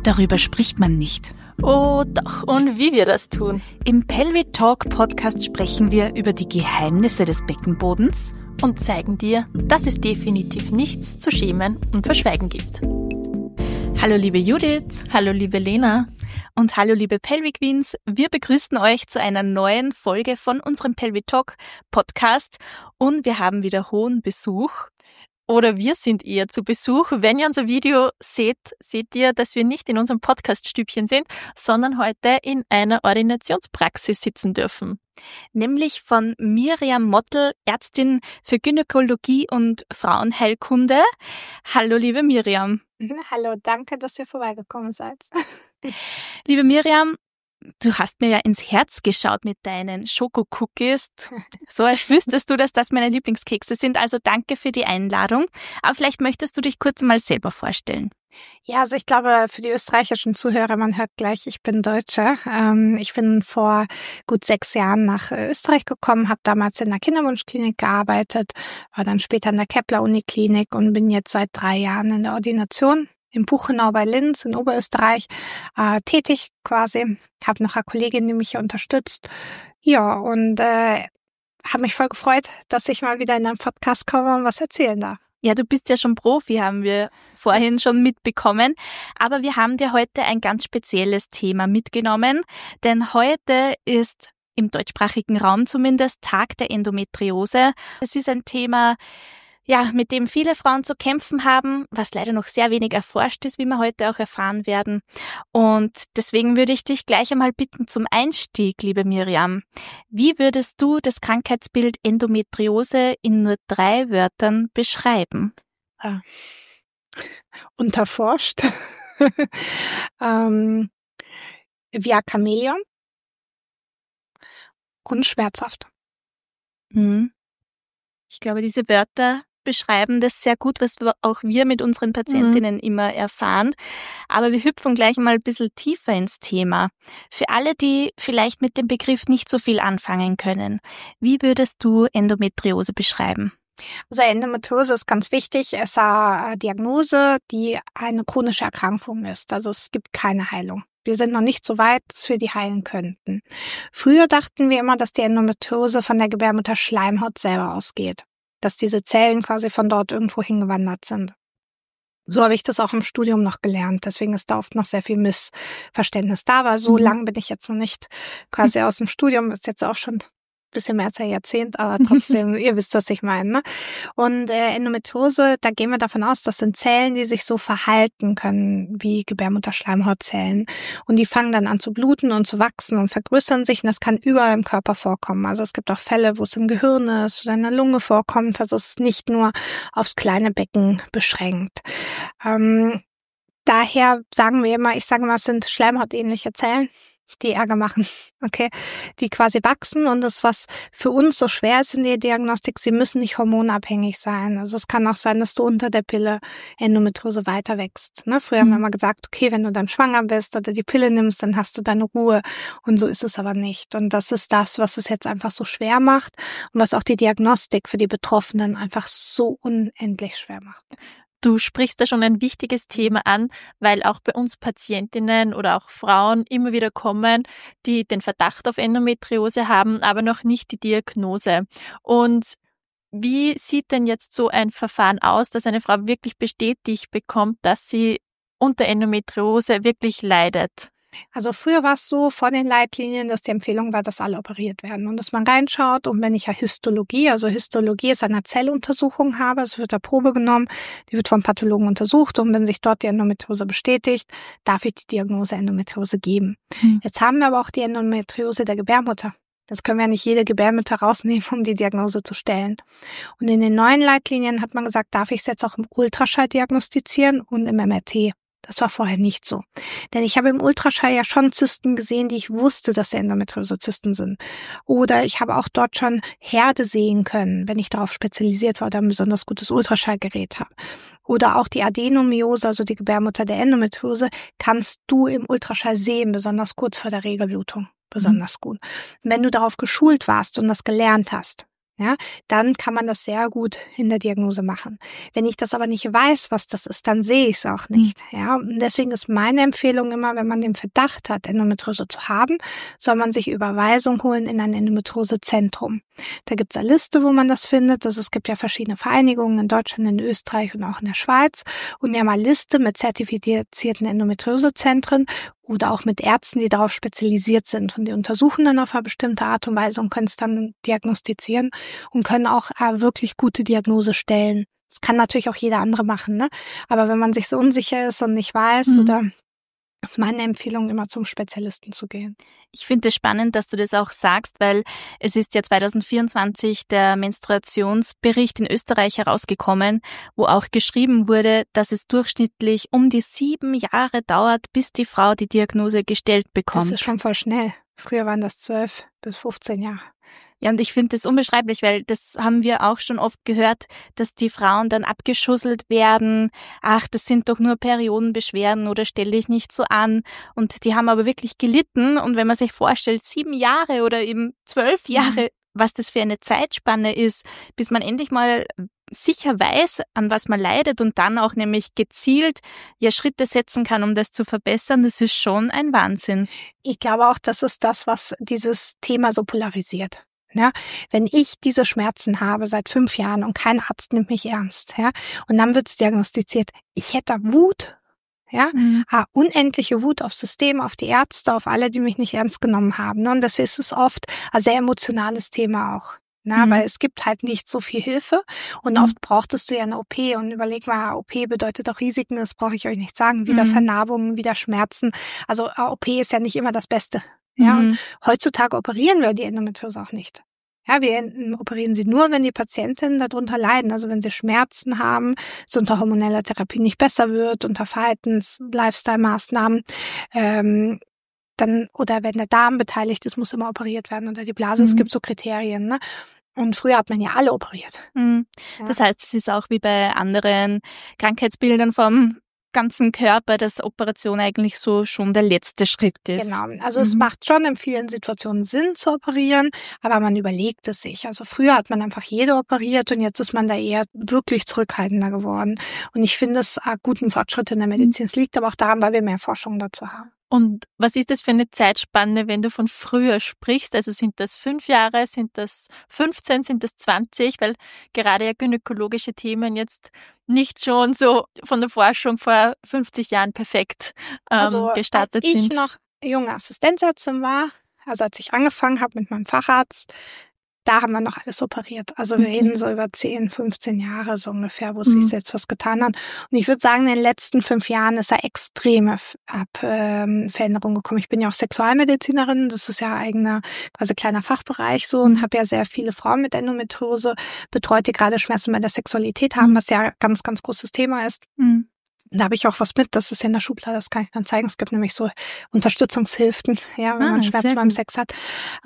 darüber spricht man nicht. Oh doch, und wie wir das tun. Im Pelvic Talk Podcast sprechen wir über die Geheimnisse des Beckenbodens und zeigen dir, dass es definitiv nichts zu schämen und verschweigen gibt. Hallo liebe Judith. Hallo liebe Lena. Und hallo liebe Pelvic Queens. Wir begrüßen euch zu einer neuen Folge von unserem Pelvic Talk Podcast und wir haben wieder hohen Besuch. Oder wir sind eher zu Besuch. Wenn ihr unser Video seht, seht ihr, dass wir nicht in unserem Podcast-Stübchen sind, sondern heute in einer Ordinationspraxis sitzen dürfen. Nämlich von Miriam Mottl, Ärztin für Gynäkologie und Frauenheilkunde. Hallo liebe Miriam. Hallo, danke, dass ihr vorbeigekommen seid. Liebe Miriam, du hast mir ja ins Herz geschaut mit deinen Schoko-Cookies, so als wüsstest du, dass das meine Lieblingskekse sind. Also danke für die Einladung. Aber vielleicht möchtest du dich kurz mal selber vorstellen. Ja, also ich glaube, für die österreichischen Zuhörer, man hört gleich, ich bin Deutsche. Ich bin vor gut 6 Jahren nach Österreich gekommen, habe damals in der Kinderwunschklinik gearbeitet, war dann später in der Kepler-Uniklinik und bin jetzt seit 3 Jahren in der Ordination in Buchenau bei Linz in Oberösterreich tätig quasi. Habe noch eine Kollegin, die mich hier unterstützt. Ja, und habe mich voll gefreut, dass ich mal wieder in einen Podcast komme und was erzählen darf. Ja, du bist ja schon Profi, haben wir vorhin schon mitbekommen. Aber wir haben dir heute ein ganz spezielles Thema mitgenommen, denn heute ist im deutschsprachigen Raum zumindest Tag der Endometriose. Es ist ein Thema, ja, mit dem viele Frauen zu kämpfen haben, was leider noch sehr wenig erforscht ist, wie wir heute auch erfahren werden. Und deswegen würde ich dich gleich einmal bitten zum Einstieg, liebe Miriam. Wie würdest du das Krankheitsbild Endometriose in nur 3 Wörtern beschreiben? Unterforscht. Via Chamäleon. Und schmerzhaft. Ich glaube, diese Wörter beschreiben das sehr gut, was auch wir mit unseren Patientinnen immer erfahren. Aber wir hüpfen gleich mal ein bisschen tiefer ins Thema. Für alle, die vielleicht mit dem Begriff nicht so viel anfangen können, wie würdest du Endometriose beschreiben? Also Endometriose ist ganz wichtig. Es ist eine Diagnose, die eine chronische Erkrankung ist. Also es gibt keine Heilung. Wir sind noch nicht so weit, dass wir die heilen könnten. Früher dachten wir immer, dass die Endometriose von der Gebärmutterschleimhaut selber ausgeht. Dass diese Zellen quasi von dort irgendwo hingewandert sind. So habe ich das auch im Studium noch gelernt. Deswegen ist da oft noch sehr viel Missverständnis da. Aber so lang bin ich jetzt noch nicht quasi aus dem Studium. Ist jetzt auch schon bisschen mehr als ein Jahrzehnt, aber trotzdem, ihr wisst, was ich meine. Ne? Und Endometriose, da gehen wir davon aus, das sind Zellen, die sich so verhalten können wie Gebärmutterschleimhautzellen. Und die fangen dann an zu bluten und zu wachsen und vergrößern sich. Und das kann überall im Körper vorkommen. Also es gibt auch Fälle, wo es im Gehirn ist oder in der Lunge vorkommt. Also es ist nicht nur aufs kleine Becken beschränkt. Daher sagen wir immer, ich sage mal, es sind schleimhautähnliche Zellen, die Ärger machen, okay, die quasi wachsen und das, was für uns so schwer ist in der Diagnostik, sie müssen nicht hormonabhängig sein. Also es kann auch sein, dass du unter der Pille Endometriose weiter wächst. Ne? Früher haben wir mal gesagt, okay, wenn du dann schwanger bist oder die Pille nimmst, dann hast du deine Ruhe und so ist es aber nicht. Und das ist das, was es jetzt einfach so schwer macht und was auch die Diagnostik für die Betroffenen einfach so unendlich schwer macht. Du sprichst da schon ein wichtiges Thema an, weil auch bei uns Patientinnen oder auch Frauen immer wieder kommen, die den Verdacht auf Endometriose haben, aber noch nicht die Diagnose. Und wie sieht denn jetzt so ein Verfahren aus, dass eine Frau wirklich bestätigt bekommt, dass sie unter Endometriose wirklich leidet? Also früher war es so vor den Leitlinien, dass die Empfehlung war, dass alle operiert werden und dass man reinschaut und wenn ich ja Histologie ist eine Zelluntersuchung habe, es wird eine Probe genommen, die wird vom Pathologen untersucht und wenn sich dort die Endometriose bestätigt, darf ich die Diagnose Endometriose geben. Jetzt haben wir aber auch die Endometriose der Gebärmutter. Das können wir ja nicht jede Gebärmutter rausnehmen, um die Diagnose zu stellen. Und in den neuen Leitlinien hat man gesagt, darf ich es jetzt auch im Ultraschall diagnostizieren und im MRT. Das war vorher nicht so. Denn ich habe im Ultraschall ja schon Zysten gesehen, die ich wusste, dass Endometriose-Zysten sind. Oder ich habe auch dort schon Herde sehen können, wenn ich darauf spezialisiert war oder ein besonders gutes Ultraschallgerät habe. Oder auch die Adenomyose, also die Gebärmutter der Endometriose, kannst du im Ultraschall sehen, besonders kurz vor der Regelblutung. Besonders gut. Wenn du darauf geschult warst und das gelernt hast, ja, dann kann man das sehr gut in der Diagnose machen. Wenn ich das aber nicht weiß, was das ist, dann sehe ich es auch nicht. Ja, und deswegen ist meine Empfehlung immer, wenn man den Verdacht hat, Endometriose zu haben, soll man sich Überweisung holen in ein Endometriosezentrum. Da gibt es eine Liste, wo man das findet. Also es gibt ja verschiedene Vereinigungen in Deutschland, in Österreich und auch in der Schweiz. Und die haben eine Liste mit zertifizierten Endometriosezentren oder auch mit Ärzten, die darauf spezialisiert sind. Und die untersuchen dann auf eine bestimmte Art und Weise und können es dann diagnostizieren und können auch wirklich gute Diagnose stellen. Das kann natürlich auch jeder andere machen, ne? Aber wenn man sich so unsicher ist und nicht weiß, oder ist meine Empfehlung, immer zum Spezialisten zu gehen. Ich finde es spannend, dass du das auch sagst, weil es ist ja 2024 der Menstruationsbericht in Österreich herausgekommen, wo auch geschrieben wurde, dass es durchschnittlich um die 7 Jahre dauert, bis die Frau die Diagnose gestellt bekommt. Das ist schon voll schnell. Früher waren das 12 bis 15 Jahre. Ja, und ich finde das unbeschreiblich, weil das haben wir auch schon oft gehört, dass die Frauen dann abgeschusselt werden. Ach, das sind doch nur Periodenbeschwerden oder stell dich nicht so an. Und die haben aber wirklich gelitten. Und wenn man sich vorstellt, 7 Jahre oder eben 12 Jahre, was das für eine Zeitspanne ist, bis man endlich mal sicher weiß, an was man leidet und dann auch nämlich gezielt ja Schritte setzen kann, um das zu verbessern, das ist schon ein Wahnsinn. Ich glaube auch, das ist das, was dieses Thema so polarisiert. Ja, wenn ich diese Schmerzen habe seit 5 Jahren und kein Arzt nimmt mich ernst, ja, und dann wird's diagnostiziert, ich hätte Wut, ja, unendliche Wut aufs System, auf die Ärzte, auf alle, die mich nicht ernst genommen haben. Und das ist es oft ein sehr emotionales Thema auch. Weil es gibt halt nicht so viel Hilfe und oft brauchtest du ja eine OP und überleg mal, OP bedeutet auch Risiken, das brauche ich euch nicht sagen, wieder Vernarbungen, wieder Schmerzen. Also OP ist ja nicht immer das Beste. Ja, und heutzutage operieren wir die Endometriose auch nicht. Ja, wir operieren sie nur, wenn die Patientinnen darunter leiden, also wenn sie Schmerzen haben, es unter hormoneller Therapie nicht besser wird, unter Verhaltens-, Lifestyle-Maßnahmen, dann, oder wenn der Darm beteiligt ist, muss immer operiert werden oder die Blase, es gibt so Kriterien, ne? Und früher hat man ja alle operiert. Ja. Das heißt, es ist auch wie bei anderen Krankheitsbildern vom ganzen Körper, dass Operation eigentlich so schon der letzte Schritt ist. Genau, also es macht schon in vielen Situationen Sinn zu operieren, aber man überlegt es sich. Also früher hat man einfach jede operiert und jetzt ist man da eher wirklich zurückhaltender geworden. Und ich finde es guten Fortschritt in der Medizin. Es liegt aber auch daran, weil wir mehr Forschung dazu haben. Und was ist das für eine Zeitspanne, wenn du von früher sprichst? Also sind das 5 Jahre, sind das 15, sind das 20? Weil gerade ja gynäkologische Themen jetzt nicht schon so von der Forschung vor 50 Jahren perfekt gestartet sind. Als ich noch junge Assistenzärztin war, also als ich angefangen habe mit meinem Facharzt, da haben wir noch alles operiert. Also wir reden so über 10, 15 Jahre so ungefähr, wo sich jetzt was getan hat. Und ich würde sagen, in den letzten 5 Jahren ist da extreme Veränderung gekommen. Ich bin ja auch Sexualmedizinerin, das ist ja eigener, quasi kleiner Fachbereich so und habe ja sehr viele Frauen mit Endometriose betreut, die gerade Schmerzen bei der Sexualität haben, was ja ganz, ganz großes Thema ist. Da habe ich auch was mit, das ist in der Schublade, das kann ich dann zeigen. Es gibt nämlich so Unterstützungshilfen, ja, wenn man Schmerzen beim Sex hat.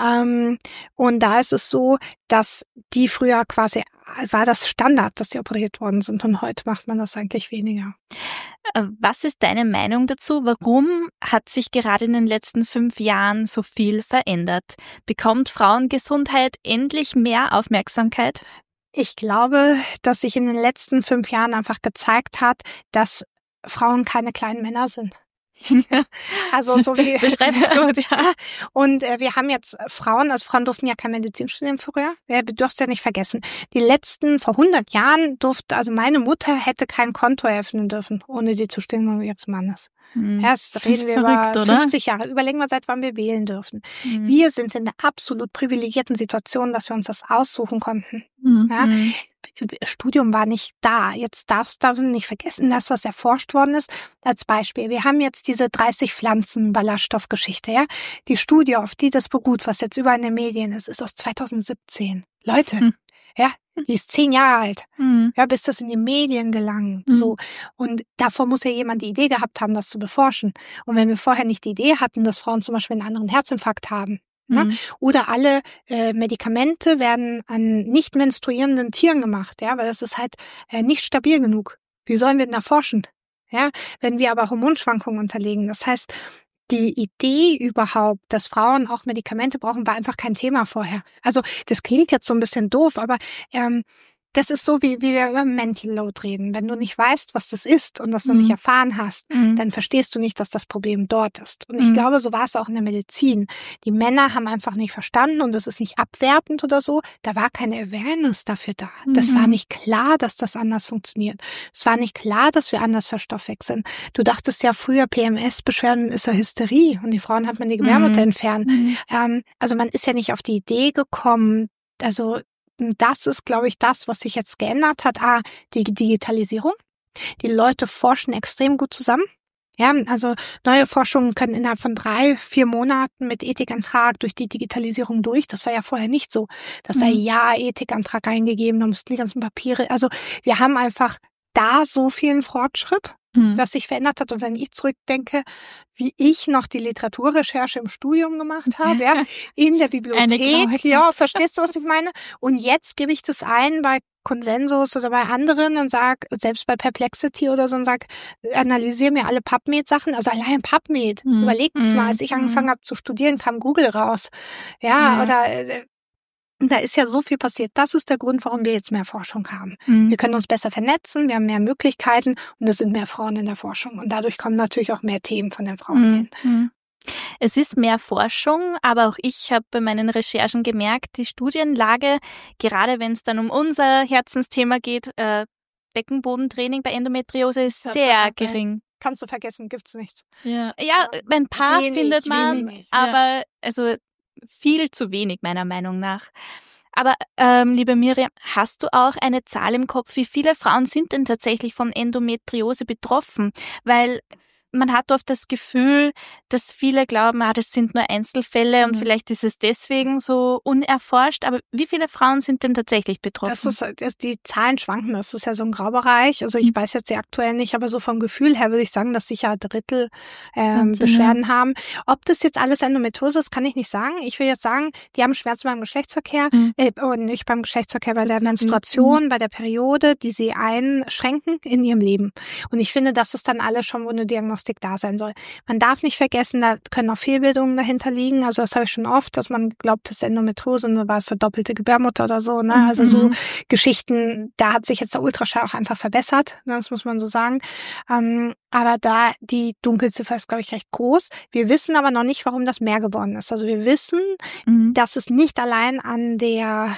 Und da ist es so, dass die früher quasi, war das Standard, dass die operiert worden sind und heute macht man das eigentlich weniger. Was ist deine Meinung dazu? Warum hat sich gerade in den letzten 5 Jahren so viel verändert? Bekommt Frauengesundheit endlich mehr Aufmerksamkeit? Ich glaube, dass sich in den letzten 5 Jahren einfach gezeigt hat, dass Frauen keine kleinen Männer sind. Also so wie beschreibt's gut, ja. Und wir haben jetzt Frauen, also Frauen durften ja kein Medizinstudium früher. Du darfst ja nicht vergessen. Vor 100 Jahren also meine Mutter hätte kein Konto eröffnen dürfen, ohne die Zustimmung ihres Mannes. Jetzt reden wir über 50 Jahre. Überlegen wir, seit wann wir wählen dürfen. Wir sind in der absolut privilegierten Situation, dass wir uns das aussuchen konnten. Ja? Studium war nicht da. Jetzt darfst du nicht vergessen, das, was erforscht worden ist. Als Beispiel, wir haben jetzt diese 30 Pflanzen-Ballaststoffgeschichte. Ja? Die Studie, auf die das beruht, was jetzt überall in den Medien ist aus 2017. Leute, ja, die ist 10 Jahre alt. Ja, bis das in die Medien gelangt. So. Und davor muss ja jemand die Idee gehabt haben, das zu beforschen. Und wenn wir vorher nicht die Idee hatten, dass Frauen zum Beispiel einen anderen Herzinfarkt haben, oder alle Medikamente werden an nicht menstruierenden Tieren gemacht, ja, weil das ist halt nicht stabil genug. Wie sollen wir denn da forschen? Ja, wenn wir aber Hormonschwankungen unterliegen. Das heißt, die Idee überhaupt, dass Frauen auch Medikamente brauchen, war einfach kein Thema vorher. Also das klingt jetzt so ein bisschen doof, aber das ist so, wie wir über Mental Load reden. Wenn du nicht weißt, was das ist und das noch nicht erfahren hast, dann verstehst du nicht, dass das Problem dort ist. Und ich glaube, so war es auch in der Medizin. Die Männer haben einfach nicht verstanden und das ist nicht abwertend oder so. Da war keine Awareness dafür da. Das war nicht klar, dass das anders funktioniert. Es war nicht klar, dass wir anders verstoffwechseln. Du dachtest ja früher, PMS-Beschwerden ist ja Hysterie und die Frauen hat man die Gebärmutter entfernen. Also man ist ja nicht auf die Idee gekommen, also das ist, glaube ich, das, was sich jetzt geändert hat. Die Digitalisierung. Die Leute forschen extrem gut zusammen. Ja, also neue Forschungen können innerhalb von 3-4 Monaten mit Ethikantrag durch die Digitalisierung durch. Das war ja vorher nicht so. Das sei Ethikantrag eingegeben, da mussten die ganzen Papiere. Also wir haben einfach da so vielen Fortschritt, was sich verändert hat. Und wenn ich zurückdenke, wie ich noch die Literaturrecherche im Studium gemacht habe, ja, in der Bibliothek, ja, verstehst du, was ich meine? Und jetzt gebe ich das ein bei Consensus oder bei anderen und sag, selbst bei Perplexity oder so, und sag, analysiere mir alle PubMed-Sachen, also allein PubMed. Überlegt mal, als ich angefangen habe zu studieren, kam Google raus. Ja, oder da ist ja so viel passiert. Das ist der Grund, warum wir jetzt mehr Forschung haben. Wir können uns besser vernetzen, wir haben mehr Möglichkeiten und es sind mehr Frauen in der Forschung. Und dadurch kommen natürlich auch mehr Themen von den Frauen hin. Es ist mehr Forschung, aber auch ich habe bei meinen Recherchen gemerkt, die Studienlage, gerade wenn es dann um unser Herzensthema geht, Beckenbodentraining bei Endometriose ist sehr gering. Kannst du vergessen, gibt's nichts. Ja, ein paar findet man, aber also viel zu wenig meiner Meinung nach. Aber liebe Miriam, hast du auch eine Zahl im Kopf, wie viele Frauen sind denn tatsächlich von Endometriose betroffen? Weil man hat oft das Gefühl, dass viele glauben, das sind nur Einzelfälle und vielleicht ist es deswegen so unerforscht. Aber wie viele Frauen sind denn tatsächlich betroffen? Die Zahlen schwanken, das ist ja so ein Graubereich. Also ich weiß jetzt die aktuell nicht, aber so vom Gefühl her würde ich sagen, dass sicher 1/3 Beschwerden haben. Ob das jetzt alles Endometriose ist, kann ich nicht sagen. Ich will jetzt sagen, die haben Schmerzen beim Geschlechtsverkehr, und nicht beim Geschlechtsverkehr, bei der Menstruation, bei der Periode, die sie einschränken in ihrem Leben. Und ich finde, das ist dann alles schon, wo eine Diagnostik da sein soll. Man darf nicht vergessen, da können auch Fehlbildungen dahinter liegen. Also das habe ich schon oft, dass man glaubt, das ist Endometriose, nur war es so doppelte Gebärmutter oder so. Ne? Also so Geschichten, da hat sich jetzt der Ultraschall auch einfach verbessert. Ne? Das muss man so sagen. Aber da die Dunkelziffer ist, glaube ich, recht groß. Wir wissen aber noch nicht, warum das mehr geworden ist. Also wir wissen, dass es nicht allein an der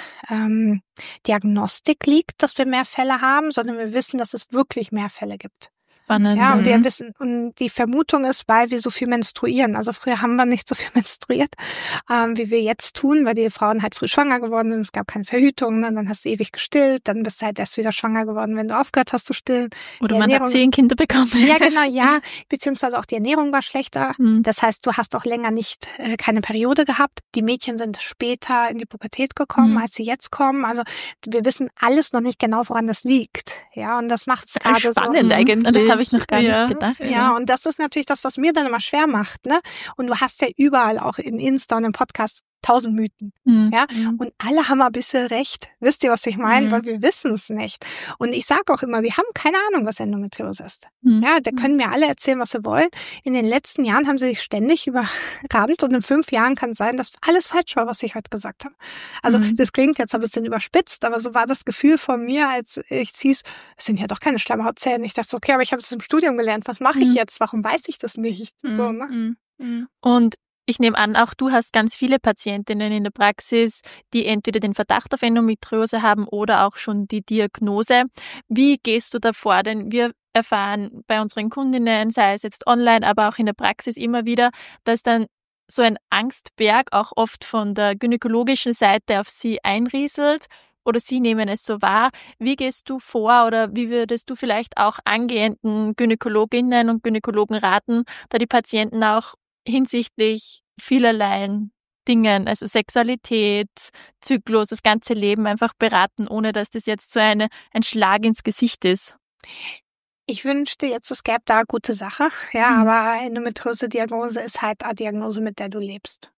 Diagnostik liegt, dass wir mehr Fälle haben, sondern wir wissen, dass es wirklich mehr Fälle gibt. Spannend. Ja, und wir wissen, und die Vermutung ist, weil wir so viel menstruieren. Also früher haben wir nicht so viel menstruiert, wie wir jetzt tun, weil die Frauen halt früh schwanger geworden sind. Es gab keine Verhütung, ne? Dann hast du ewig gestillt, dann bist du halt erst wieder schwanger geworden, wenn du aufgehört hast zu stillen. Oder man hat 10 Kinder bekommen. Ja, genau, ja. Beziehungsweise auch die Ernährung war schlechter. Das heißt, du hast auch länger nicht keine Periode gehabt. Die Mädchen sind später in die Pubertät gekommen, als sie jetzt kommen. Also wir wissen alles noch nicht genau, woran das liegt. Ja, und das macht es gerade so. Spannend eigentlich. Das habe ich noch gar nicht gedacht. Ja, und das ist natürlich das, was mir dann immer schwer macht, ne? Und du hast ja überall auch in Insta und im Podcast 1000 Mythen. Ja, und alle haben ein bisschen recht. Wisst ihr, was ich meine? Weil wir wissen es nicht. Und ich sage auch immer, wir haben keine Ahnung, was Endometriose ist. Ja, da können mir alle erzählen, was sie wollen. In den letzten Jahren haben sie sich ständig überrannt und in 5 Jahren kann es sein, dass alles falsch war, was ich heute gesagt habe. Also das klingt jetzt ein bisschen überspitzt, aber so war das Gefühl von mir, als ich hieß, es sind ja doch keine Schleimhautzellen. Ich dachte so, okay, aber ich habe es im Studium gelernt. Was mache ich jetzt? Warum weiß ich das nicht? So, ne? Und ich nehme an, auch du hast ganz viele Patientinnen in der Praxis, die entweder den Verdacht auf Endometriose haben oder auch schon die Diagnose. Wie gehst du da vor? Denn wir erfahren bei unseren Kundinnen, sei es jetzt online, aber auch in der Praxis immer wieder, dass dann so ein Angstberg auch oft von der gynäkologischen Seite auf sie einrieselt oder sie nehmen es so wahr. Wie gehst du vor oder wie würdest du vielleicht auch angehenden Gynäkologinnen und Gynäkologen raten, da die Patienten auch hinsichtlich vielerlei Dingen, also Sexualität, Zyklus, das ganze Leben einfach beraten, ohne dass das jetzt so ein Schlag ins Gesicht ist? Ich wünschte jetzt, es gäbe da gute Sache, ja, aber Endometriose-Diagnose ist halt eine Diagnose, mit der du lebst.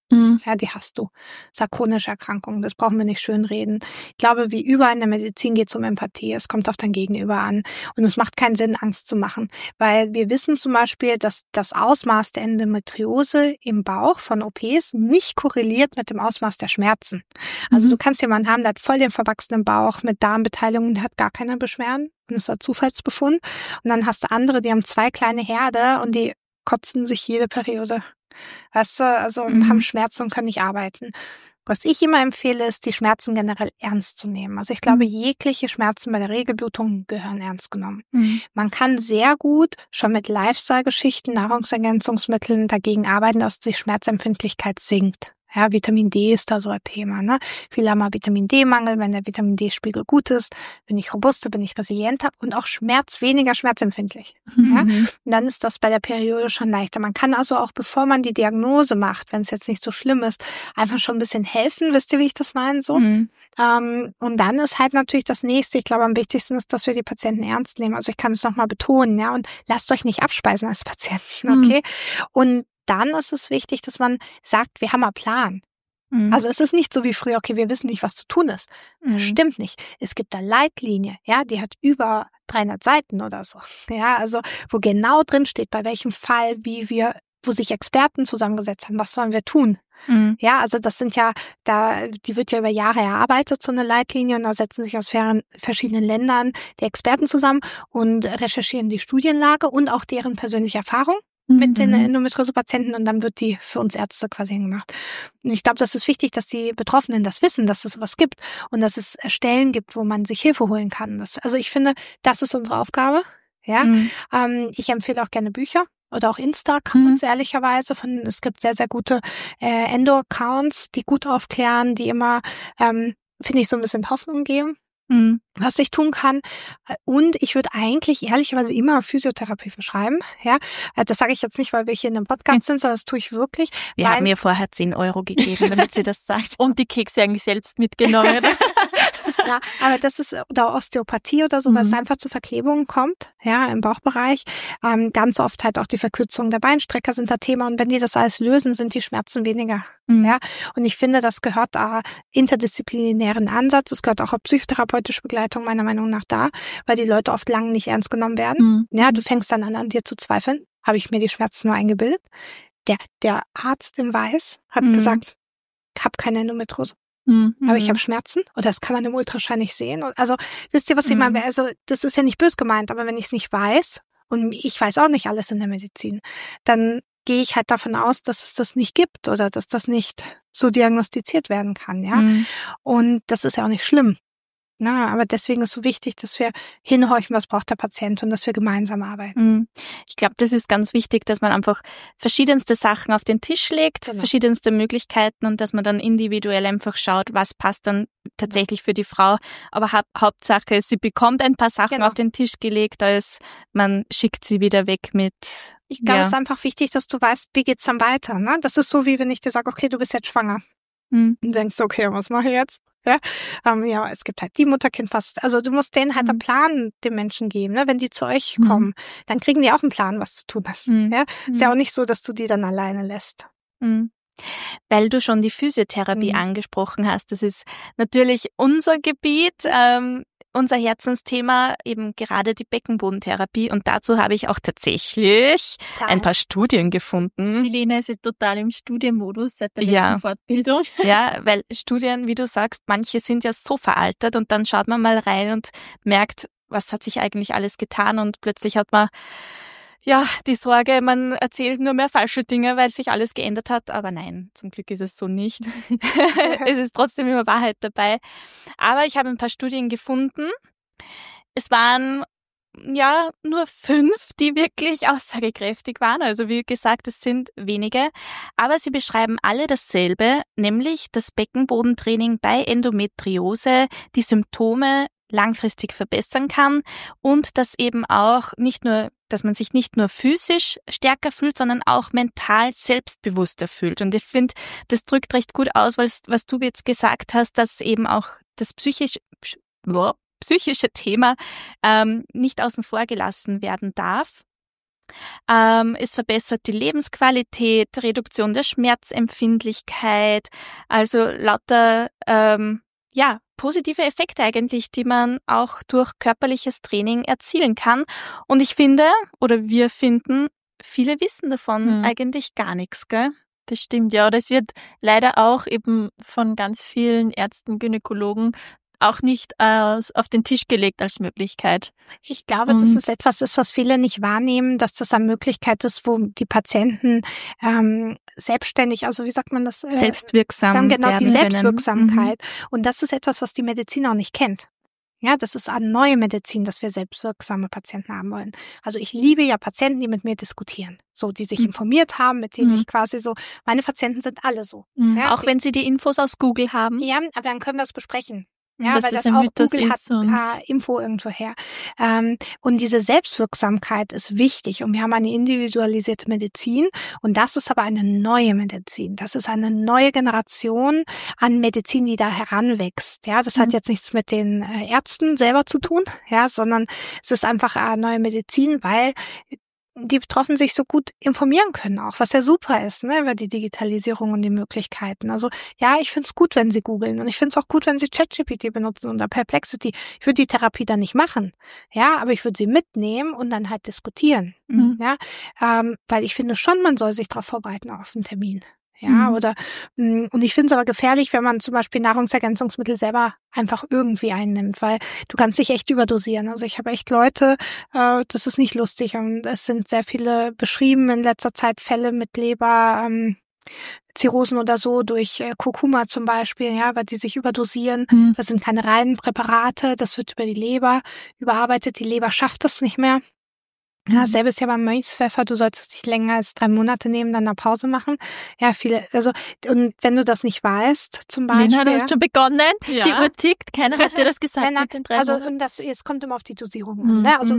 Ja, die hast du. Das ist eine chronische Erkrankung. Das brauchen wir nicht schönreden. Ich glaube, wie überall in der Medizin geht es um Empathie. Es kommt auf dein Gegenüber an. Und es macht keinen Sinn, Angst zu machen. Weil wir wissen zum Beispiel, dass das Ausmaß der Endometriose im Bauch von OPs nicht korreliert mit dem Ausmaß der Schmerzen. Also du kannst jemanden haben, der hat voll den verwachsenen Bauch mit Darmbeteiligung, der hat gar keine Beschwerden. Und das ist ein Zufallsbefund. Und dann hast du andere, die haben 2 kleine Herde und die kotzen sich jede Periode. Weißt du, also haben Schmerzen und können nicht arbeiten. Was ich immer empfehle, ist, die Schmerzen generell ernst zu nehmen. Also ich glaube, jegliche Schmerzen bei der Regelblutung gehören ernst genommen. Man kann sehr gut schon mit Lifestyle-Geschichten, Nahrungsergänzungsmitteln dagegen arbeiten, dass die Schmerzempfindlichkeit sinkt. Ja, Vitamin D ist da so ein Thema, ne? Viele haben mal Vitamin D-Mangel. Wenn der Vitamin D-Spiegel gut ist, bin ich robuster, bin ich resilienter und auch weniger schmerzempfindlich. Ja? Und dann ist das bei der Periode schon leichter. Man kann also auch, bevor man die Diagnose macht, wenn es jetzt nicht so schlimm ist, einfach schon ein bisschen helfen. Wisst ihr, wie ich das meine? So. Und dann ist halt natürlich das Nächste. Ich glaube, am wichtigsten ist, dass wir die Patienten ernst nehmen. Also ich kann es nochmal betonen, ja, und lasst euch nicht abspeisen als Patienten, okay? Und dann ist es wichtig, dass man sagt, wir haben einen Plan. Also es ist nicht so wie früher, okay, wir wissen nicht, was zu tun ist. Stimmt nicht. Es gibt eine Leitlinie, ja, die hat über 300 Seiten oder so. Ja, also wo genau drin steht, bei welchem Fall, wo sich Experten zusammengesetzt haben, was sollen wir tun? Ja, also das sind ja, die wird ja über Jahre erarbeitet, so eine Leitlinie, und da setzen sich aus verschiedenen Ländern die Experten zusammen und recherchieren die Studienlage und auch deren persönliche Erfahrung mit den Endometriose-Patienten, und dann wird die für uns Ärzte quasi gemacht. Und ich glaube, das ist wichtig, dass die Betroffenen das wissen, dass es sowas gibt und dass es Stellen gibt, wo man sich Hilfe holen kann. Also ich finde, das ist unsere Aufgabe. Ja, ich empfehle auch gerne Bücher oder auch Insta-Accounts, ehrlicherweise. Es gibt sehr, sehr gute Endo-Accounts, die gut aufklären, die immer, finde ich, so ein bisschen Hoffnung geben, was ich tun kann. Und ich würde eigentlich ehrlicherweise immer Physiotherapie verschreiben. Ja, das sage ich jetzt nicht, weil wir hier in einem Podcast sind, sondern das tue ich wirklich. Wir haben ihr vorher 10 Euro gegeben, damit sie das sagt. Und die Kekse eigentlich selbst mitgenommen. Ja, aber das ist, oder Osteopathie oder so, weil es einfach zu Verklebungen kommt, ja, im Bauchbereich. Ganz oft halt auch die Verkürzung der Beinstrecker sind da Thema, und wenn die das alles lösen, sind die Schmerzen weniger. Ja, und ich finde, das gehört da interdisziplinären Ansatz, es gehört auch auf psychotherapeutische Begleitung meiner Meinung nach da, weil die Leute oft lange nicht ernst genommen werden. Ja, du fängst dann an dir zu zweifeln. Habe ich mir die Schmerzen nur eingebildet? Der Arzt im Weiß hat gesagt, ich habe keine Endometriose. Aber ich habe Schmerzen, oder das kann man im Ultraschall nicht sehen. Also wisst ihr, was ich meine? Also das ist ja nicht bös gemeint, aber wenn ich es nicht weiß, und ich weiß auch nicht alles in der Medizin, dann gehe ich halt davon aus, dass es das nicht gibt oder dass das nicht so diagnostiziert werden kann, ja. Und das ist ja auch nicht schlimm. Na, aber deswegen ist so wichtig, dass wir hinhorchen, was braucht der Patient, und dass wir gemeinsam arbeiten. Ich glaube, das ist ganz wichtig, dass man einfach verschiedenste Sachen auf den Tisch legt, verschiedenste Möglichkeiten, und dass man dann individuell einfach schaut, was passt dann tatsächlich für die Frau. Aber Hauptsache, sie bekommt ein paar Sachen auf den Tisch gelegt, als man schickt sie wieder weg mit. Ich glaube, es ist einfach wichtig, dass du weißt, wie geht's dann weiter. Ne? Das ist so, wie wenn ich dir sage, okay, du bist jetzt schwanger. Und denkst, okay, was mache ich jetzt? Ja, ja, es gibt halt die Mutter-Kind-Fast. Also du musst denen halt einen Plan den Menschen geben. Ne? Wenn die zu euch kommen, dann kriegen die auch einen Plan, was zu tun ist. Ja? Ist ja auch nicht so, dass du die dann alleine lässt. Weil du schon die Physiotherapie angesprochen hast, das ist natürlich unser Gebiet, unser Herzensthema, eben gerade die Beckenbodentherapie, und dazu habe ich auch tatsächlich ein paar Studien gefunden. Die Lena ist jetzt total im Studienmodus seit der letzten Fortbildung. Ja, weil Studien, wie du sagst, manche sind ja so veraltet, und dann schaut man mal rein und merkt, was hat sich eigentlich alles getan, und plötzlich hat man die Sorge, man erzählt nur mehr falsche Dinge, weil sich alles geändert hat. Aber nein, zum Glück ist es so nicht. Es ist trotzdem immer Wahrheit dabei. Aber ich habe ein paar Studien gefunden. Es waren nur 5, die wirklich aussagekräftig waren. Also wie gesagt, es sind wenige. Aber sie beschreiben alle dasselbe, nämlich das Beckenbodentraining bei Endometriose die Symptome langfristig verbessern kann, und dass eben auch dass man sich nicht nur physisch stärker fühlt, sondern auch mental selbstbewusster fühlt. Und ich finde, das drückt recht gut aus, was du jetzt gesagt hast, dass eben auch das psychische Thema nicht außen vor gelassen werden darf. Es verbessert die Lebensqualität, Reduktion der Schmerzempfindlichkeit, also lauter positive Effekte eigentlich, die man auch durch körperliches Training erzielen kann. Und ich finde, oder wir finden, viele wissen davon eigentlich gar nichts, gell? Das stimmt, ja. Oder es wird leider auch eben von ganz vielen Ärzten, Gynäkologen auch nicht auf den Tisch gelegt als Möglichkeit. Ich glaube, dass es etwas ist, was viele nicht wahrnehmen, dass das eine Möglichkeit ist, wo die Patienten selbstständig, also wie sagt man das? Selbstwirksam dann genau, werden die Selbstwirksamkeit. können. Und das ist etwas, was die Medizin auch nicht kennt. Ja, das ist eine neue Medizin, dass wir selbstwirksame Patienten haben wollen. Also ich liebe ja Patienten, die mit mir diskutieren. So, die sich informiert haben, mit denen ich quasi so, meine Patienten sind alle so. Ja, auch wenn sie die Infos aus Google haben. Ja, aber dann können wir es besprechen. Ja, dass weil das das ein auch Mythos Google ist hat Info irgendwo her. Und diese Selbstwirksamkeit ist wichtig. Und wir haben eine individualisierte Medizin. Und das ist aber eine neue Medizin. Das ist eine neue Generation an Medizin, die da heranwächst. Ja, das hat jetzt nichts mit den Ärzten selber zu tun, ja, sondern es ist einfach eine neue Medizin, weil die Betroffenen sich so gut informieren können auch, was ja super ist, ne, über die Digitalisierung und die Möglichkeiten. Also ja, ich finde es gut, wenn sie googeln und ich finde es auch gut, wenn sie ChatGPT benutzen oder Perplexity. Ich würde die Therapie dann nicht machen, ja, aber ich würde sie mitnehmen und dann halt diskutieren, ja, weil ich finde schon, man soll sich darauf vorbereiten auf einen Termin. Ja, oder und ich finde es aber gefährlich, wenn man zum Beispiel Nahrungsergänzungsmittel selber einfach irgendwie einnimmt, weil du kannst dich echt überdosieren. Also ich habe echt Leute, das ist nicht lustig und es sind sehr viele beschrieben in letzter Zeit Fälle mit Leber, Zirrhosen oder so durch Kurkuma zum Beispiel, ja, weil die sich überdosieren. Das sind keine reinen Präparate, das wird über die Leber überarbeitet. Die Leber schafft das nicht mehr. Ja, selbes ja beim Mönchspfeffer, du solltest dich länger als 3 Monate nehmen, dann eine Pause machen. Ja, viele, also, und wenn du das nicht weißt, zum Beispiel. Lena, du hast schon begonnen, die Uhr tickt, keiner hat dir das gesagt mit den 3 Monaten. Und es kommt immer auf die Dosierung an, ne? Also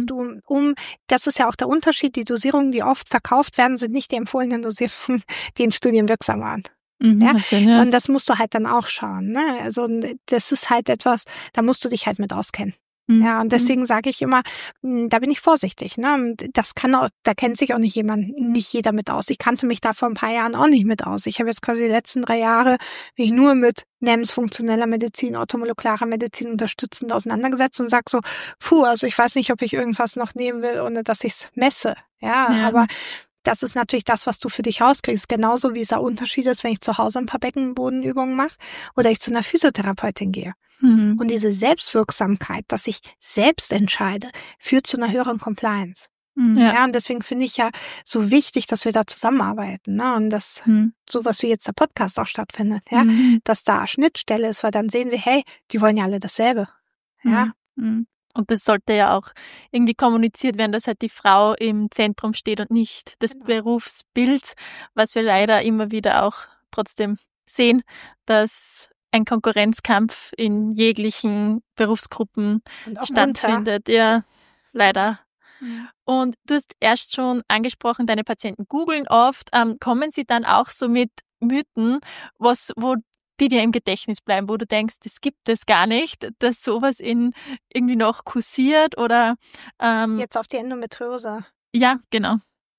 das ist ja auch der Unterschied, die Dosierungen, die oft verkauft werden, sind nicht die empfohlenen Dosierungen, die in Studien wirksam waren. Ja? Und das musst du halt dann auch schauen, ne? Also, das ist halt etwas, da musst du dich halt mit auskennen. Ja, und deswegen sage ich immer, da bin ich vorsichtig, ne? Und das kann auch, da kennt sich auch nicht jeder mit aus. Ich kannte mich da vor ein paar Jahren auch nicht mit aus. Ich habe jetzt quasi die letzten 3 Jahre mich nur mit NEMS, funktioneller Medizin, orthomolekularer Medizin unterstützend auseinandergesetzt und sag so, also ich weiß nicht, ob ich irgendwas noch nehmen will, ohne dass ich es messe. Ja, aber das ist natürlich das, was du für dich rauskriegst. Genauso wie es ein Unterschied ist, wenn ich zu Hause ein paar Beckenbodenübungen mache oder ich zu einer Physiotherapeutin gehe. Und diese Selbstwirksamkeit, dass ich selbst entscheide, führt zu einer höheren Compliance. Ja, und deswegen finde ich ja so wichtig, dass wir da zusammenarbeiten, ne? Und dass sowas wie jetzt der Podcast auch stattfindet, ja, dass da Schnittstelle ist, weil dann sehen sie, hey, die wollen ja alle dasselbe. Ja. Und das sollte ja auch irgendwie kommuniziert werden, dass halt die Frau im Zentrum steht und nicht das Berufsbild, was wir leider immer wieder auch trotzdem sehen, dass ein Konkurrenzkampf in jeglichen Berufsgruppen stattfindet. Ja, leider. Und du hast erst schon angesprochen, deine Patienten googeln oft. Kommen sie dann auch so mit Mythen, wo die dir im Gedächtnis bleiben, wo du denkst, das gibt es gar nicht, dass sowas irgendwie noch kursiert oder Jetzt auf die Endometriose. Ja, genau.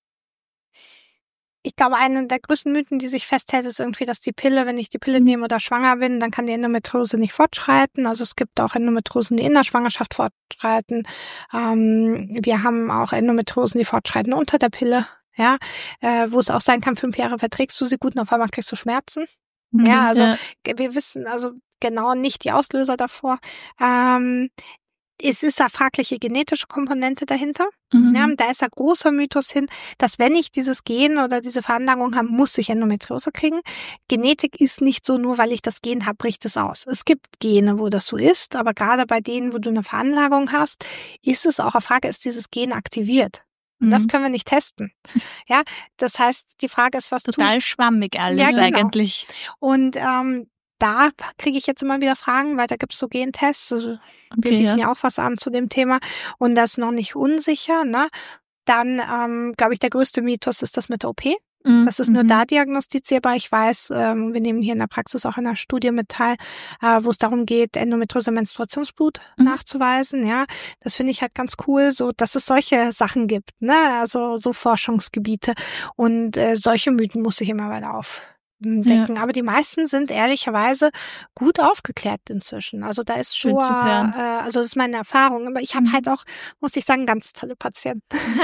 Ich glaube, einer der größten Mythen, die sich festhält, ist irgendwie, dass wenn ich die Pille nehme oder schwanger bin, dann kann die Endometriose nicht fortschreiten. Also es gibt auch Endometriosen, die in der Schwangerschaft fortschreiten. Wir haben auch Endometriosen, die fortschreiten unter der Pille, ja, wo es auch sein kann, 5 Jahre verträgst du sie gut und auf einmal kriegst du Schmerzen. Ja, also wir wissen also genau nicht die Auslöser davor. Es ist eine fragliche genetische Komponente dahinter. Ja, da ist ein großer Mythos hin, dass wenn ich dieses Gen oder diese Veranlagung habe, muss ich Endometriose kriegen. Genetik ist nicht so, nur weil ich das Gen habe, bricht es aus. Es gibt Gene, wo das so ist, aber gerade bei denen, wo du eine Veranlagung hast, ist es auch eine Frage, ist dieses Gen aktiviert? Und das können wir nicht testen. Ja, das heißt, die Frage ist, was total schwammig alles eigentlich. Und da kriege ich jetzt immer wieder Fragen, weil da gibt's so Gentests. Also wir bieten ja auch was an zu dem Thema und das ist noch nicht unsicher. Ne? Dann, glaube ich, der größte Mythos ist das mit der OP. Das ist nur da diagnostizierbar. Ich weiß, wir nehmen hier in der Praxis auch in einer Studie mit teil, wo es darum geht, endometriose Menstruationsblut nachzuweisen. Ja, das finde ich halt ganz cool, so dass es solche Sachen gibt, ne? Also so Forschungsgebiete und solche Mythen muss ich immer weiter aufdecken. Ja. Aber die meisten sind ehrlicherweise gut aufgeklärt inzwischen. Also da ist schon, also das ist meine Erfahrung. Aber ich habe halt auch, muss ich sagen, ganz tolle Patienten.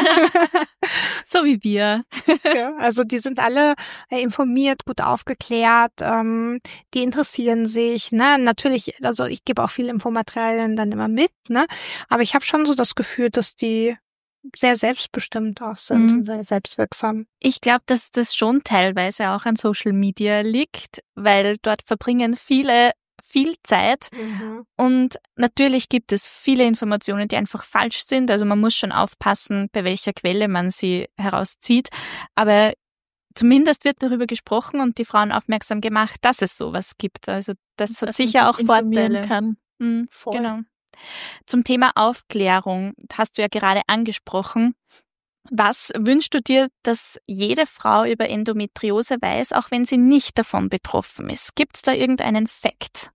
So wie wir. Ja, also die sind alle informiert, gut aufgeklärt, die interessieren sich, ne? Natürlich, also ich gebe auch viel Infomaterialien dann immer mit, ne? Aber ich habe schon so das Gefühl, dass die sehr selbstbestimmt auch sind und sehr selbstwirksam. Ich glaube, dass das schon teilweise auch an Social Media liegt, weil dort verbringen viele viel Zeit und natürlich gibt es viele Informationen, die einfach falsch sind. Also man muss schon aufpassen, bei welcher Quelle man sie herauszieht. Aber zumindest wird darüber gesprochen und die Frauen aufmerksam gemacht, dass es sowas gibt. Also das hat sicher auch Vorteile. Kann. Voll. Genau. Zum Thema Aufklärung hast du ja gerade angesprochen. Was wünschst du dir, dass jede Frau über Endometriose weiß, auch wenn sie nicht davon betroffen ist? Gibt es da irgendeinen Fakt?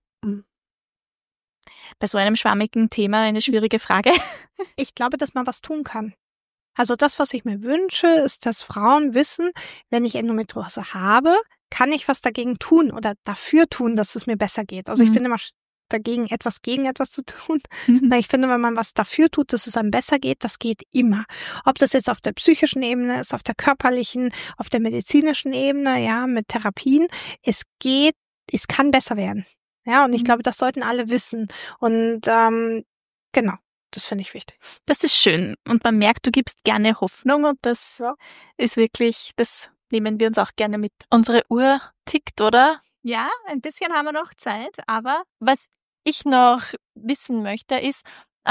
Bei so einem schwammigen Thema eine schwierige Frage. Ich glaube, dass man was tun kann. Also das, was ich mir wünsche, ist, dass Frauen wissen, wenn ich Endometriose habe, kann ich was dagegen tun oder dafür tun, dass es mir besser geht. Also ich bin immer dagegen, etwas gegen etwas zu tun. Ich finde, wenn man was dafür tut, dass es einem besser geht, das geht immer. Ob das jetzt auf der psychischen Ebene ist, auf der körperlichen, auf der medizinischen Ebene, ja, mit Therapien. Es kann besser werden. Ja, und ich glaube, das sollten alle wissen. Und genau, das finde ich wichtig. Das ist schön. Und man merkt, du gibst gerne Hoffnung und das ist wirklich, das nehmen wir uns auch gerne mit. Unsere Uhr tickt, oder? Ja, ein bisschen haben wir noch Zeit, aber was ich noch wissen möchte, ist,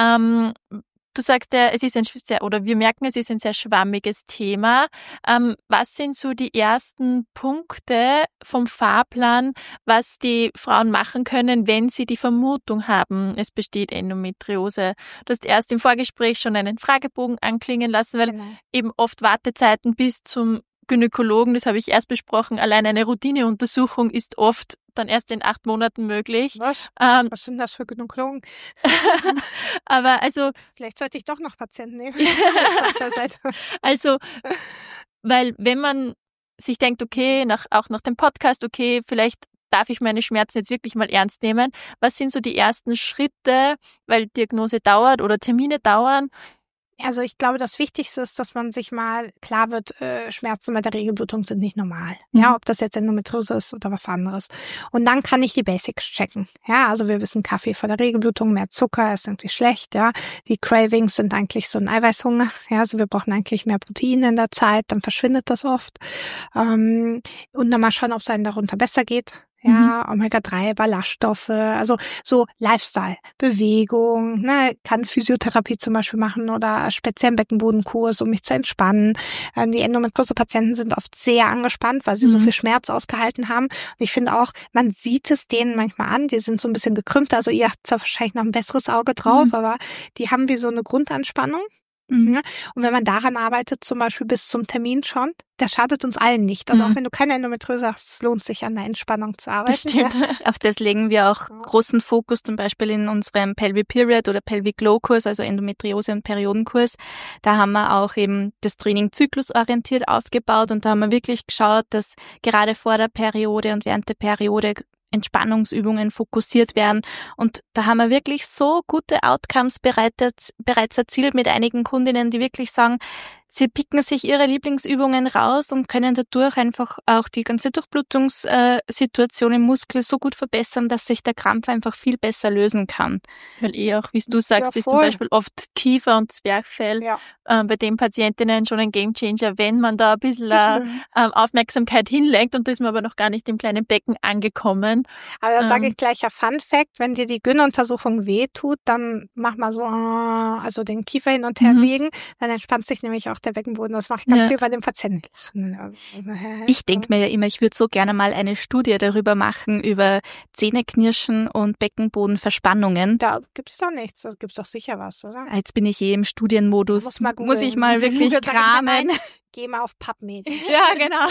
du sagst ja, es ist wir merken, es ist ein sehr schwammiges Thema. Was sind so die ersten Punkte vom Fahrplan, was die Frauen machen können, wenn sie die Vermutung haben, es besteht Endometriose? Du hast erst im Vorgespräch schon einen Fragebogen anklingen lassen, weil eben oft Wartezeiten bis zum Gynäkologen, das habe ich erst besprochen, allein eine Routineuntersuchung ist oft dann erst in 8 Monaten möglich. Was? Was sind das für Gynäkologen? Aber also... Vielleicht sollte ich doch noch Patienten nehmen. Also, weil wenn man sich denkt, okay, auch nach dem Podcast, okay, vielleicht darf ich meine Schmerzen jetzt wirklich mal ernst nehmen. Was sind so die ersten Schritte, weil Diagnose dauert oder Termine dauern? Also ich glaube, das Wichtigste ist, dass man sich mal klar wird, Schmerzen bei der Regelblutung sind nicht normal. Ja, ob das jetzt Endometriose ist oder was anderes. Und dann kann ich die Basics checken. Ja, also wir wissen, Kaffee vor der Regelblutung, mehr Zucker ist irgendwie schlecht. Ja, die Cravings sind eigentlich so ein Eiweißhunger. Ja, also wir brauchen eigentlich mehr Protein in der Zeit, dann verschwindet das oft. Und dann mal schauen, ob es einem darunter besser geht. Ja, Omega-3, Ballaststoffe, also so Lifestyle, Bewegung, ne, kann Physiotherapie zum Beispiel machen oder speziellen Beckenbodenkurs, um mich zu entspannen. Die Endometriose-Patienten sind oft sehr angespannt, weil sie so viel Schmerz ausgehalten haben. Und ich finde auch, man sieht es denen manchmal an, die sind so ein bisschen gekrümmt, also ihr habt zwar wahrscheinlich noch ein besseres Auge drauf, aber die haben wie so eine Grundanspannung. Ja, und wenn man daran arbeitet, zum Beispiel bis zum Termin schon, das schadet uns allen nicht. Also auch wenn du keine Endometriose hast, es lohnt sich, an der Entspannung zu arbeiten. Das stimmt. Ja. Auf das legen wir auch großen Fokus, zum Beispiel in unserem Pelvic Period oder Pelvic Glow Kurs, also Endometriose- und Periodenkurs. Da haben wir auch eben das Training zyklusorientiert aufgebaut und da haben wir wirklich geschaut, dass gerade vor der Periode und während der Periode Entspannungsübungen fokussiert werden. Und da haben wir wirklich so gute Outcomes bereits erzielt mit einigen Kundinnen, die wirklich sagen, sie picken sich ihre Lieblingsübungen raus und können dadurch einfach auch die ganze Durchblutungssituation im Muskel so gut verbessern, dass sich der Krampf einfach viel besser lösen kann. Weil auch, wie du sagst, ist zum Beispiel oft Kiefer und Zwerchfell bei den Patientinnen schon ein Gamechanger, wenn man da ein bisschen Aufmerksamkeit hinlenkt und da ist man aber noch gar nicht im kleinen Becken angekommen. Aber da sage ich gleich ein Fun-Fact, wenn dir die Gyn-Untersuchung wehtut, dann mach mal so, also den Kiefer hin und her legen, dann entspannt sich nämlich auch der Beckenboden. Das mache ich ganz viel bei den Patienten. Ich denke mir ja immer, ich würde so gerne mal eine Studie darüber machen, über Zähneknirschen und Beckenbodenverspannungen. Da gibt's doch nichts, da gibt's doch sicher was, oder? Jetzt bin ich im Studienmodus. Muss ich mal wirklich kramen. Geh mal auf PubMed. Ja, genau.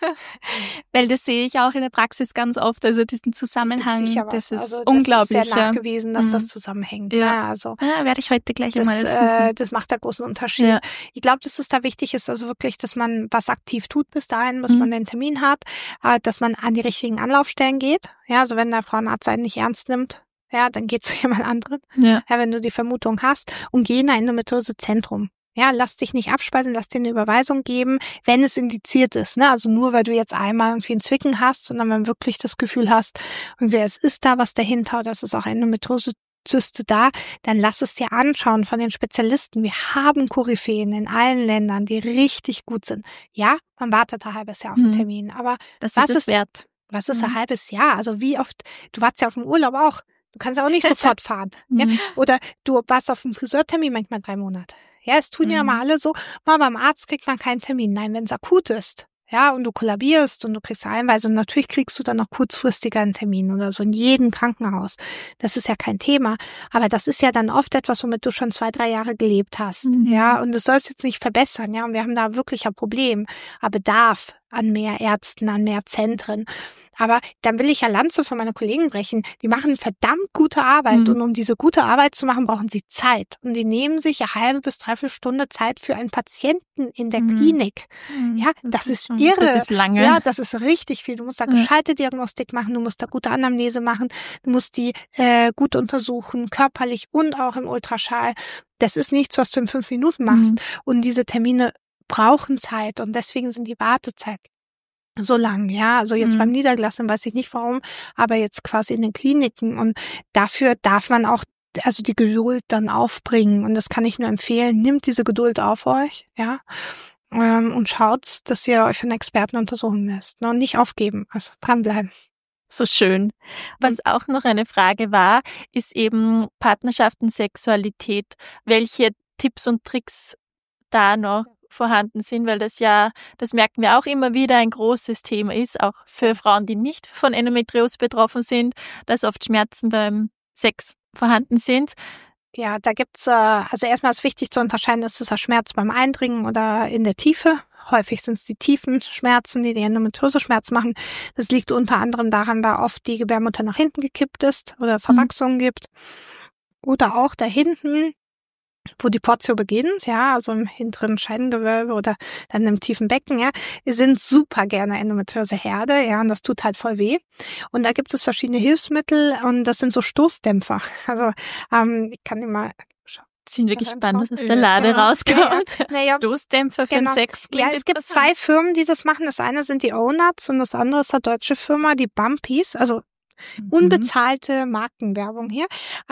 Weil das sehe ich auch in der Praxis ganz oft, also diesen Zusammenhang, das ist also unglaublich. Das ist sehr nachgewiesen, dass das zusammenhängt. Ja. Ne? Also werde ich heute gleich einmal suchen. Das macht da großen Unterschied. Ja. Ich glaube, dass es da wichtig ist, also wirklich, dass man was aktiv tut bis dahin, bis man den Termin hat, dass man an die richtigen Anlaufstellen geht. Ja, also wenn der Frauenarzt einen nicht ernst nimmt, ja, dann geh zu jemand anderem. Ja, wenn du die Vermutung hast, und geh in ein Endometriose-Zentrum. Ja, lass dich nicht abspeisen, lass dir eine Überweisung geben, wenn es indiziert ist. Ne? Also nur, weil du jetzt einmal irgendwie ein Zwicken hast, sondern wenn wirklich das Gefühl hast, irgendwie es ist da was dahinter, oder es ist auch Endometriosezyste da, dann lass es dir anschauen von den Spezialisten. Wir haben Koryphäen in allen Ländern, die richtig gut sind. Ja, man wartet ein halbes Jahr auf den Termin, aber das ist es wert. Was ist ein halbes Jahr? Also wie oft, du warst ja auf dem Urlaub auch. Du kannst ja auch nicht sofort fahren. Ja? Oder du warst auf dem Friseurtermin manchmal 3 Monate. Ja, es tun ja mal alle so, mal beim Arzt kriegt man keinen Termin. Nein, wenn es akut ist, ja, und du kollabierst und du kriegst Einweisung, natürlich kriegst du dann noch kurzfristiger einen Termin oder so in jedem Krankenhaus. Das ist ja kein Thema. Aber das ist ja dann oft etwas, womit du schon 2, 3 Jahre gelebt hast. Ja, und das soll es jetzt nicht verbessern, ja, und wir haben da wirklich ein Problem, Bedarf an mehr Ärzten, an mehr Zentren. Aber dann will ich ja Lanze von meinen Kollegen brechen. Die machen verdammt gute Arbeit. Und um diese gute Arbeit zu machen, brauchen sie Zeit. Und die nehmen sich 1/2 bis 3/4 Stunde Zeit für einen Patienten in der Klinik. Ja, das ist irre. Das ist lange. Ja, das ist richtig viel. Du musst da gescheite Diagnostik machen, du musst da gute Anamnese machen, du musst die gut untersuchen, körperlich und auch im Ultraschall. Das ist nichts, was du in 5 Minuten machst. Und diese Termine brauchen Zeit und deswegen sind die Wartezeiten so lang, ja. Also jetzt beim Niedergelassenen weiß ich nicht warum, aber jetzt quasi in den Kliniken, und dafür darf man auch also die Geduld dann aufbringen, und das kann ich nur empfehlen. Nimmt diese Geduld auf euch, ja, und schaut, dass ihr euch von Experten untersuchen lässt, ne? Und nicht aufgeben, also dranbleiben. So schön. Was auch noch eine Frage war, ist eben Partnerschaft und Sexualität. Welche Tipps und Tricks da noch vorhanden sind, weil das merken wir auch immer wieder, ein großes Thema ist, auch für Frauen, die nicht von Endometriose betroffen sind, dass oft Schmerzen beim Sex vorhanden sind. Ja, da gibt's, also erstmal ist wichtig zu unterscheiden, ist es ein Schmerz beim Eindringen oder in der Tiefe. Häufig sind es die tiefen Schmerzen, die Endometriose-Schmerz machen. Das liegt unter anderem daran, weil oft die Gebärmutter nach hinten gekippt ist oder Verwachsungen gibt. Oder auch da hinten, wo die Portio beginnt, ja, also im hinteren Scheidengewölbe oder dann im tiefen Becken, ja, sind super gerne Endometriose-Herde, ja, und das tut halt voll weh. Und da gibt es verschiedene Hilfsmittel, und das sind so Stoßdämpfer. Also, ich kann dir mal sind wirklich spannend, dass aus der Lade rauskommt. Ja. Stoßdämpfer für den Sex. Ja, es gibt 2 Firmen, die das machen. Das eine sind die O-Nuts und das andere ist eine deutsche Firma, die Bumpies, also unbezahlte Markenwerbung hier.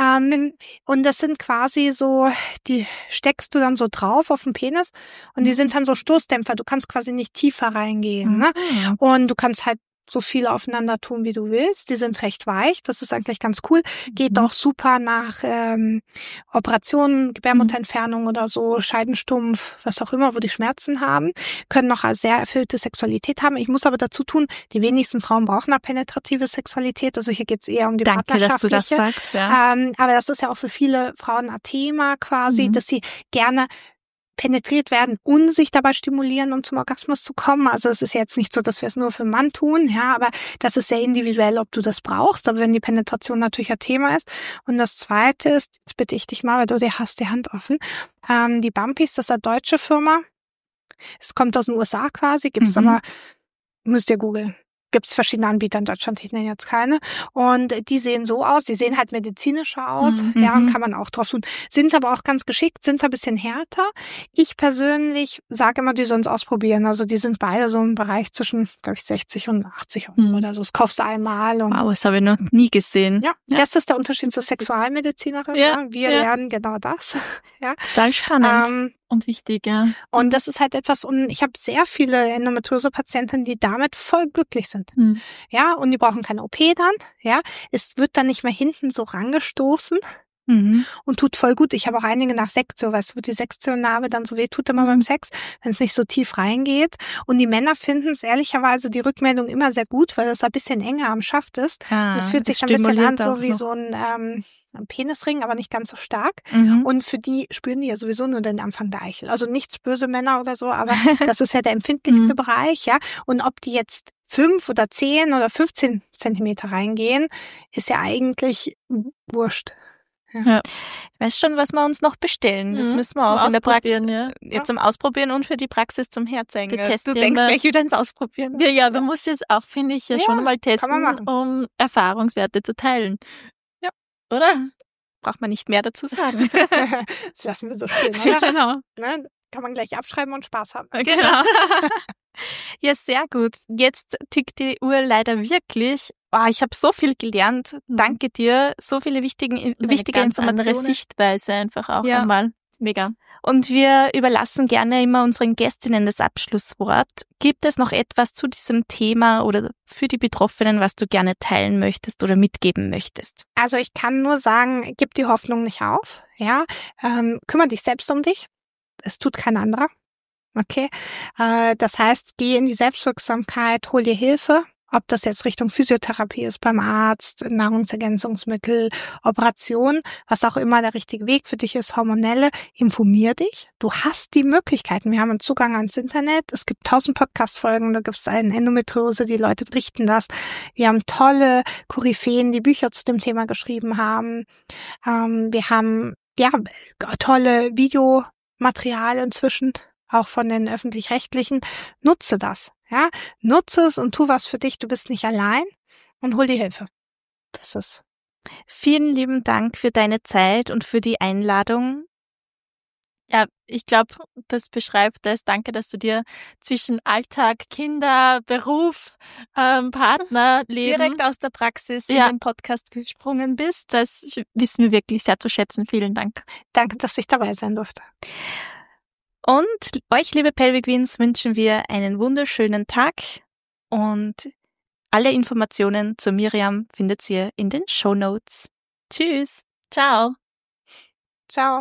Und das sind quasi so, die steckst du dann so drauf auf den Penis, und die sind dann so Stoßdämpfer. Du kannst quasi nicht tiefer reingehen, ne? Und du kannst halt so viel aufeinander tun, wie du willst. Die sind recht weich. Das ist eigentlich ganz cool. Geht auch super nach Operationen, Gebärmutterentfernung oder so, Scheidenstumpf, was auch immer, wo die Schmerzen haben. Können noch eine sehr erfüllte Sexualität haben. Ich muss aber dazu tun, die wenigsten Frauen brauchen eine penetrative Sexualität. Also hier geht's eher um die partnerschaftliche. Dass du das sagst, ja. Aber das ist ja auch für viele Frauen ein Thema quasi, dass sie gerne penetriert werden und sich dabei stimulieren, um zum Orgasmus zu kommen. Also es ist jetzt nicht so, dass wir es nur für einen Mann tun, ja, aber das ist sehr individuell, ob du das brauchst, aber wenn die Penetration natürlich ein Thema ist. Und das Zweite ist, jetzt bitte ich dich mal, weil du hast die Hand offen, die Bumpies, das ist eine deutsche Firma. Es kommt aus den USA quasi, gibt's aber, müsst ihr googeln. Gibt's verschiedene Anbieter in Deutschland, ich nenne jetzt keine. Und die sehen so aus, die sehen halt medizinischer aus, ja, und kann man auch drauf tun. Sind aber auch ganz geschickt, sind ein bisschen härter. Ich persönlich sage immer, die sollen es ausprobieren. Also die sind beide so im Bereich zwischen, glaube ich, 60 und 80 Euro oder so. Das kaufst du einmal. Und wow, das habe ich noch nie gesehen. Ja, das ist der Unterschied zur Sexualmedizinerin. Ja. Wir lernen genau das. Ja. Total spannend. Und wichtig, ja. Und das ist halt etwas, und ich habe sehr viele Endometriose-Patienten, die damit voll glücklich sind. Ja, und die brauchen keine OP dann, ja. Es wird dann nicht mehr hinten so rangestoßen und tut voll gut. Ich habe auch einige nach Sektio, weißt du, wo die Sektio-Narbe dann so weh tut immer beim Sex, wenn es nicht so tief reingeht. Und die Männer finden es ehrlicherweise die Rückmeldung immer sehr gut, weil das ein bisschen enger am Schaft ist. Das fühlt sich dann ein bisschen an, so wie so ein Penisring, aber nicht ganz so stark. Mhm. Und für die spüren die ja sowieso nur den Anfang der Eichel. Also nichts böse Männer oder so, aber das ist ja der empfindlichste Bereich, ja. Und ob die jetzt 5 oder 10 oder 15 Zentimeter reingehen, ist ja eigentlich wurscht. Ja. Ich weiß schon, was wir uns noch bestellen. Das müssen wir auch in der Praxis. Ja, zum Ausprobieren und für die Praxis zum Herzeigen. Du denkst gleich wieder ins Ausprobieren. Ja, man muss es auch, finde ich, schon mal testen, um Erfahrungswerte zu teilen. Ja. Oder? Braucht man nicht mehr dazu sagen. Das lassen wir so stehen, oder? Genau. Ne? Kann man gleich abschreiben und Spaß haben. Genau. Ja, sehr gut. Jetzt tickt die Uhr leider wirklich. Ich habe so viel gelernt. Danke dir. So viele wichtige Informationen. Andere Sichtweise einfach auch einmal. Mega. Und wir überlassen gerne immer unseren Gästinnen das Abschlusswort. Gibt es noch etwas zu diesem Thema oder für die Betroffenen, was du gerne teilen möchtest oder mitgeben möchtest? Also ich kann nur sagen, gib die Hoffnung nicht auf. Ja, kümmere dich selbst um dich. Es tut kein anderer. Okay, das heißt, geh in die Selbstwirksamkeit, hol dir Hilfe, ob das jetzt Richtung Physiotherapie ist beim Arzt, Nahrungsergänzungsmittel, Operation, was auch immer der richtige Weg für dich ist, hormonelle, informier dich. Du hast die Möglichkeiten. Wir haben einen Zugang ans Internet. Es gibt 1000 Podcast-Folgen, da gibt es eine Endometriose, die Leute berichten das. Wir haben tolle Koryphäen, die Bücher zu dem Thema geschrieben haben. Wir haben tolle Videomaterial inzwischen, auch von den Öffentlich-Rechtlichen. Nutze das, ja. Nutze es und tu was für dich. Du bist nicht allein und hol dir Hilfe. Das ist. Vielen lieben Dank für deine Zeit und für die Einladung. Ja, ich glaube, das beschreibt es. Danke, dass du dir zwischen Alltag, Kinder, Beruf, Partner, Leben direkt aus der Praxis in den Podcast gesprungen bist. Das wissen wir wirklich sehr zu schätzen. Vielen Dank. Danke, dass ich dabei sein durfte. Und euch, liebe Pelvic Queens, wünschen wir einen wunderschönen Tag und alle Informationen zu Miriam findet ihr in den Shownotes. Tschüss. Ciao. Ciao.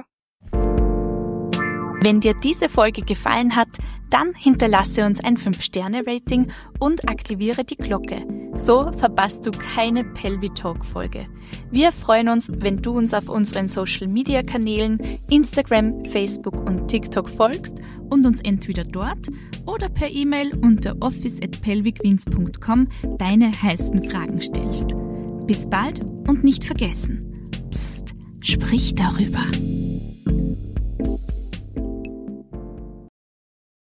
Wenn dir diese Folge gefallen hat, dann hinterlasse uns ein 5-Sterne-Rating und aktiviere die Glocke. So verpasst du keine Pelvitalk-Folge. Wir freuen uns, wenn du uns auf unseren Social-Media-Kanälen Instagram, Facebook und TikTok folgst und uns entweder dort oder per E-Mail unter office@pelvicqueens.com deine heißen Fragen stellst. Bis bald und nicht vergessen, Psst, sprich darüber.